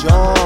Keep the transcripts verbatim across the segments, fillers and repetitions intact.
جان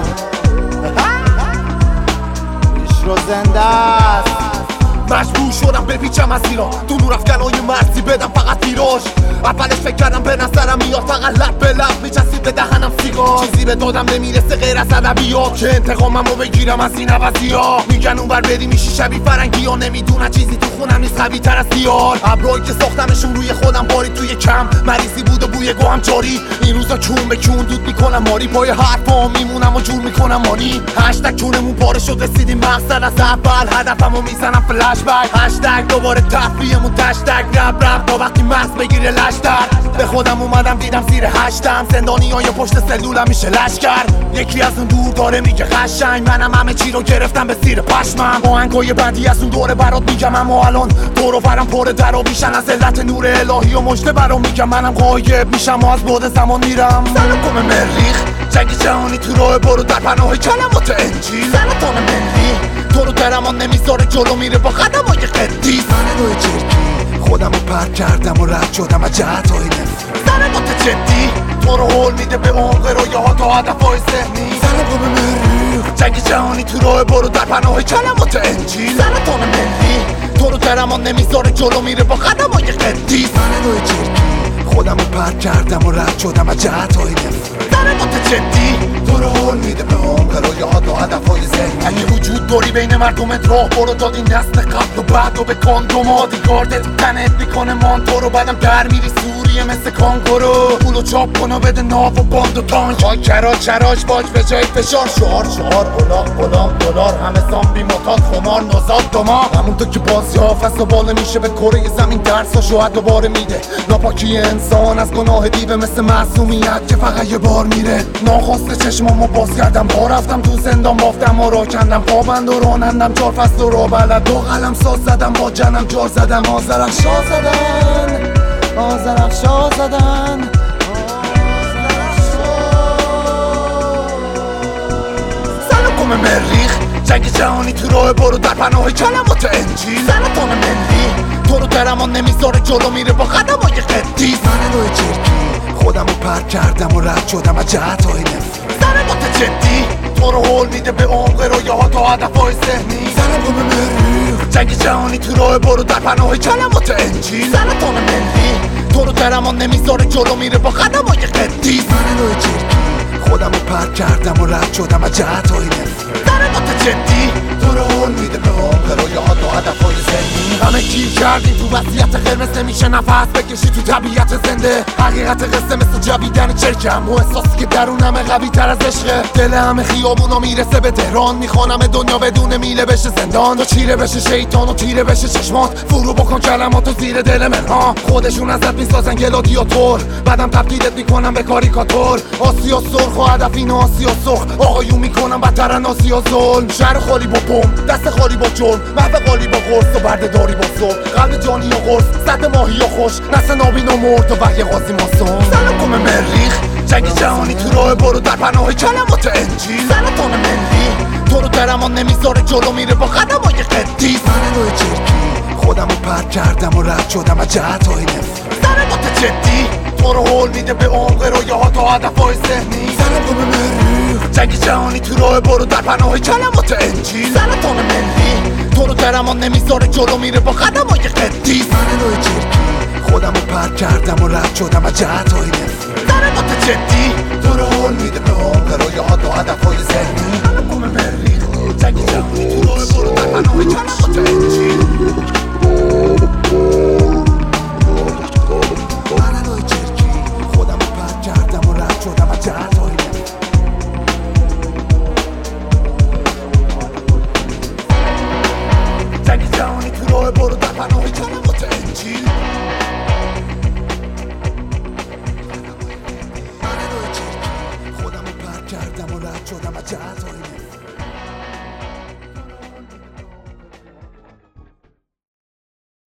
پیش رو زنده است. مجبور شدم بپیچم از ایران تو نور افکنای مرزی بدم فقط ویراژ. اولش فکر کردم به نظرم میاد فقط لب به لب میچسید به دهنم سیگار. چیزی به دادم نمیرسه غیر از ادبیات که انتقاممو بگیرم از این عوضی‌ها. میگن اونور بری میشی شبیه فرنگی ها، نمیدونن چیزی تو خونم نیست قوی تر از دیار. ابرایی که ساختمشون روی خودم باری توی کم مریضی بود و بوی گوهم جاری. این روزا کون به کون دود میکنم ماری پای حرفا میمونم و جور میکنم مانی. هشتگ کونمون پاره شد رسیدیم مقصد از اول هدفمو میزنم فلش بک. هشتگ دوباره تفریحمون تشتگ رب رب تا وقتی مغز بگیره لشتر. به خودم اومدم دیدم زیر هشتم زندانی های پشت سلولم میشه لشکر. یکی از اون دور داره میگه قشنگ منم همه چی رو گرفتم به زیر پشمم. آهنگای بعدی از اون دوره برات میگم اما الان دور و برم پر در و بیشن از علت نور الهی و مجده برام میگم منم غایب میشم و از بعد زمان میرم. سلام گم مریخ جنگ جهانی تو راه برو در پناه کلمات انجیل. سرطان ملی تو رو درمان نمیذاره جلو میره با خدمای قدیس. من روی جرکی خودم رو پرد کردم و رد شدم از جهتهای نفرت. ضربات جدی تو رو حول میده به عمق رویاها تا هدفهای ذهنی. سلام گم مریخ جنگ جهانی تو راه برو در پناه کلمات انجیل. سرطان ملی تو رو درمان نمیذاره جلو میره با خدمای قدیس. من روی جرکی خودم رو پرد کردم و رد شدم از جهتهای نفرت. ضربات جدی تو رو حول میده به عمق رویاها تا هدفهای ذهنی. اگه وجود داری بین مردمت راه برو داد این نسل قبل و بعد و به کاندوم آدیگاردت تنت میکنه مانتو رو. بعدم در میری سوریه مثل کانگورو. پولو چاپ کن و بده ناف و باند و تانک. های کرا چراش باج به جای فشار. شعار شعار اولاق غلام دلار همه زامبی متاد خمار نوزاد دماغ. همونطور که بازی ها فست و باله میشه به کره زمین درس ها شوهد دوباره میده. ناپاکی انسان از گناه دیوه مثل معصومیت که فقط یه بار میره. ناخواسته چشمامو باز کردم با رفتم تو زندان بافتم و را کندم پابند و رانندم چار فصل و را بلد دو قلم ساز زدم با جنم جار زدم. آزرق شا زدن آزرق شا زدن سلام گم مریخ جنگ جهانی تو راه برو در پناه کلمات انجیل. سرطان ملی تو رو درمان نمیذاره جلو میره با خدمای قدیس. من روی جرکی خودم رو پرد کردم و رد شدم از جهتهای نفرت. ضربات جدی تو رو حول میده به عمق رویاها تا هدفهای ذهنی. سلام گم مریخ جنگ جهانی تو راه برو در پناه کلمات انجیل. سرطان ملی تو رو درمان نمیذاره جلو میره با خدمای قدیس. من روی جرکی خودم رو پرد کردم و رد شدم از جهتهای نفرت. ضربات جدی تو رو حول میده به عمق رویاها تا هدفهای ذهنی. همه گیر کردیم تو وضعیت قرمز نمیشه نفس بکشی تو طبیعت زنده. حقیقت قصه مثل جویدن چرکم و احساسی که درونمه قوی تر از عشقه. دل همه خیابونا میرسه به تهران میخوانم دنیا بدون میله بشه زندان. تو چیره بشه شیطان و تیره بشه چشمات فرو بکن کلماتو زیر دل من ها. خودشون ازت میسازن گلادیاتور بعدم تبدیلت میکنم به کاریکاتور. آسیا سرخ و هدف این آسیا سرخ آقایون میکنم بدترن آسیا ظلم. شهر خالی با بم دست خالی با جرم محو قالی با قرص و بردهداری با صبح. قلب جانی و قرص سد ماهی و خوش نسل نابین و مرد و وحی قاضی ماسون. سلام گم مریخ جنگ جهانی تو راه برو در پناه کلمات انجیل. سرطان ملی تو رو درمان نمیذاره جلو میره با خدمای قدیس. من روی جرکی خودم رو پرد کردم و رد شدم از جهتهای نفرت. ضربات جدی تو رو حول میده به عمق رویاها تا هدفهای ذهنی. سلام گم مریخ جنگ جهانی تو راه برو در پناه کلمات انجیل. سرطان ملی تو رو درمان نمیذاره جلو میره با خدمای قدیس. من روی جرکی خودم رو پرد کردم و رد شدم از جهتهای نفرت. ضربات جدی تو رو حول میده به عمق رویاها تا هدفهای ذهنی. سلام گم مریخ جنگ جهانی تو راه برو در پناه کلمات انجیل. من روی جرکی خودم رو پرد کردم و رد شدم از جهتهای نفرت. جنگ جهانی تو راه برو در پناه کلمات انجیل. من روی جرکی خودم رو پرد کردم و رد شدم از جهتهای